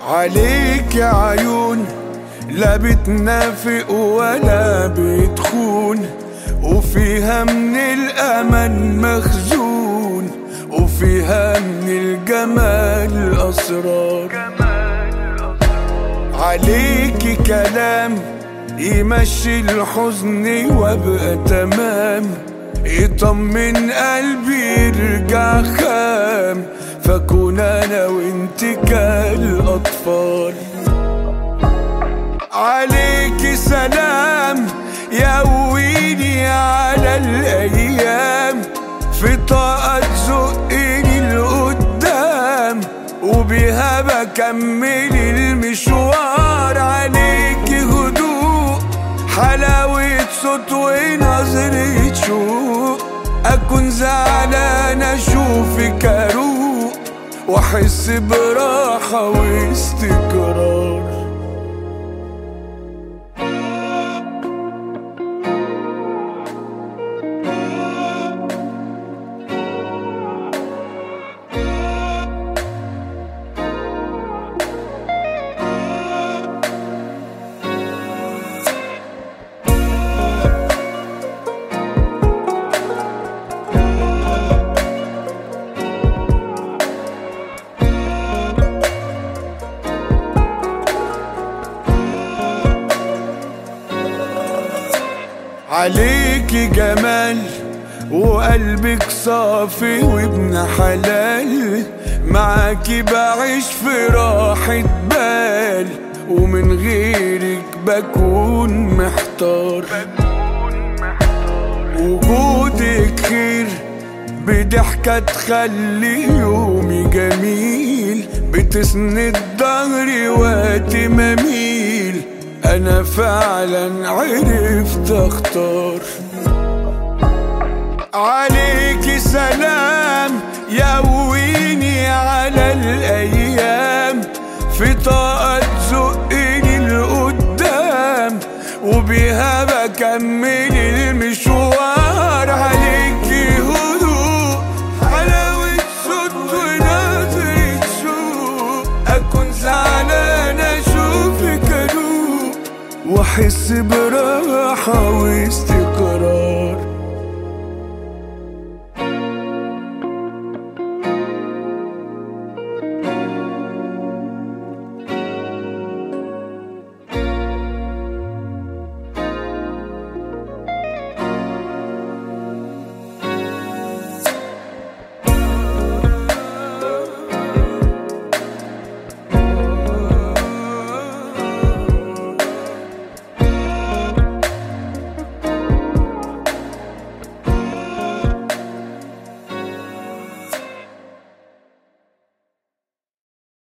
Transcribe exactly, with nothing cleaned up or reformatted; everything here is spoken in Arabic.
عليك يا عيون لا بتنافق ولا بتخون، وفيها من الأمل مخزون، وفيها من الجمال أسرار. عليكي كلام يمشي الحزن وابقى تمام، يطمن قلبي يرجع خام، فكون انا وانت كالأطفال. عليكي سلام يقويني على الأيام، في طاقة تزقني لقدام، وبيها بكمل المشوار. عليكي هدوء حلاوة صوت ونظرة شوق، أكون زعلان أشوفك أروق، وأحس براحة واستقرار. عليكي جمال وقلبك صافي وابن حلال، معاكي بعيش في راحة بال، ومن غيرك بكون محتار. وجودك خير بضحكة تخلي يومي جميل، بتسند ظهري وقت ما اميل، أنا فعلا عرفت أختار. عليكي سلام يقويني على الأيام، في طاقة تزقني لقدام، وبيها بكمل المشوار. عليكي هدوء حلاوة صوت ونظرة شوق، أكون زعلان أشوفك أروق، وأحس براحة واستقرار.